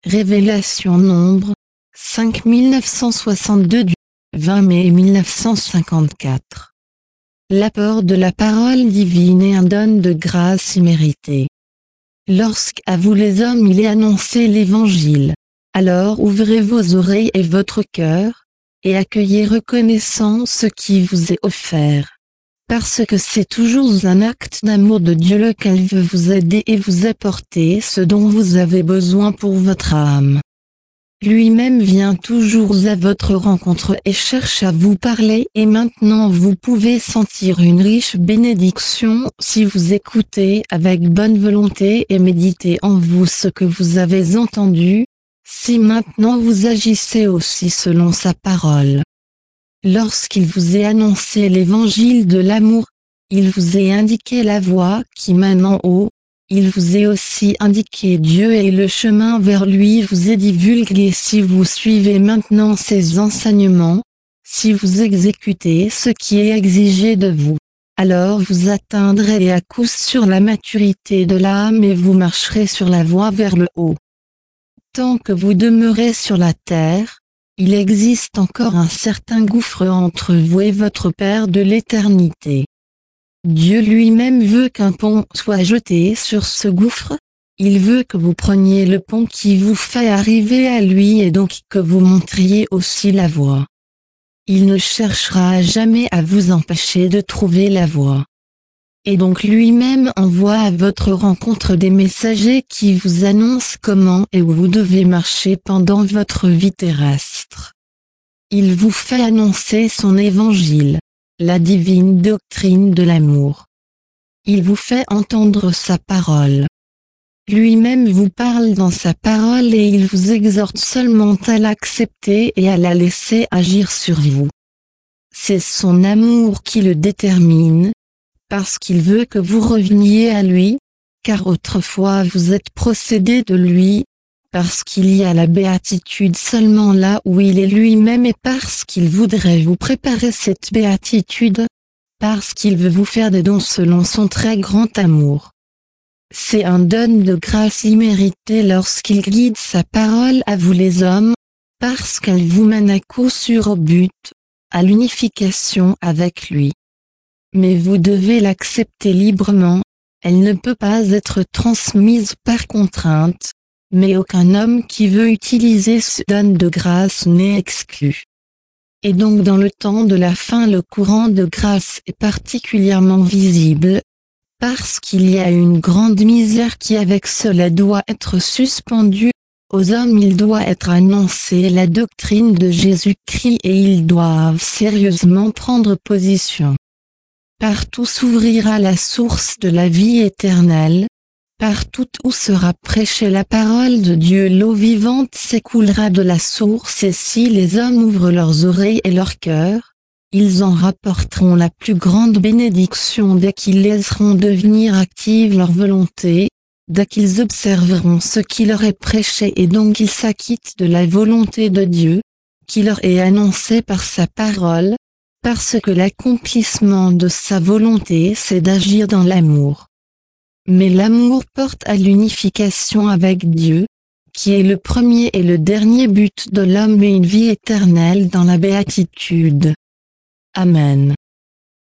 Révélation Nombre 5962 du 20 mai 1954. L'apport de la parole divine est un don de grâce immérité. Lorsqu'à vous les hommes il est annoncé l'Évangile, alors ouvrez vos oreilles et votre cœur, et accueillez reconnaissant ce qui vous est offert. Parce que c'est toujours un acte d'amour de Dieu lequel veut vous aider et vous apporter ce dont vous avez besoin pour votre âme. Lui-même vient toujours à votre rencontre et cherche à vous parler et maintenant vous pouvez sentir une riche bénédiction si vous écoutez avec bonne volonté et méditez en vous ce que vous avez entendu, si maintenant vous agissez aussi selon sa parole. Lorsqu'il vous est annoncé l'évangile de l'amour, il vous est indiqué la voie qui mène en haut, il vous est aussi indiqué Dieu et le chemin vers lui vous est divulgué si vous suivez maintenant ses enseignements, si vous exécutez ce qui est exigé de vous, alors vous atteindrez à coup sûr la maturité de l'âme et vous marcherez sur la voie vers le haut. Tant que vous demeurez sur la terre, il existe encore un certain gouffre entre vous et votre Père de l'éternité. Dieu lui-même veut qu'un pont soit jeté sur ce gouffre, il veut que vous preniez le pont qui vous fait arriver à lui et donc que vous montriez aussi la voie. Il ne cherchera jamais à vous empêcher de trouver la voie. Et donc lui-même envoie à votre rencontre des messagers qui vous annoncent comment et où vous devez marcher pendant votre vie terrestre. Il vous fait annoncer son évangile, la divine doctrine de l'amour. Il vous fait entendre sa parole. Lui-même vous parle dans sa parole et il vous exhorte seulement à l'accepter et à la laisser agir sur vous. C'est son amour qui le détermine, parce qu'il veut que vous reveniez à lui, car autrefois vous êtes procédé de lui, parce qu'il y a la béatitude seulement là où il est lui-même et parce qu'il voudrait vous préparer cette béatitude, parce qu'il veut vous faire des dons selon son très grand amour. C'est un don de grâce imméritée lorsqu'il guide sa parole à vous les hommes, parce qu'elle vous mène à coup sûr au but, à l'unification avec lui. Mais vous devez l'accepter librement, elle ne peut pas être transmise par contrainte, mais aucun homme qui veut utiliser ce don de grâce n'est exclu. Et donc dans le temps de la fin le courant de grâce est particulièrement visible, parce qu'il y a une grande misère qui avec cela doit être suspendue, aux hommes il doit être annoncé la doctrine de Jésus-Christ et ils doivent sérieusement prendre position. Partout s'ouvrira la source de la vie éternelle, partout où sera prêchée la parole de Dieu l'eau vivante s'écoulera de la source et si les hommes ouvrent leurs oreilles et leur cœur, ils en rapporteront la plus grande bénédiction dès qu'ils laisseront devenir active leur volonté, dès qu'ils observeront ce qui leur est prêché et donc ils s'acquittent de la volonté de Dieu, qui leur est annoncée par sa parole, parce que l'accomplissement de sa volonté c'est d'agir dans l'amour. Mais l'amour porte à l'unification avec Dieu, qui est le premier et le dernier but de l'homme et une vie éternelle dans la béatitude. Amen.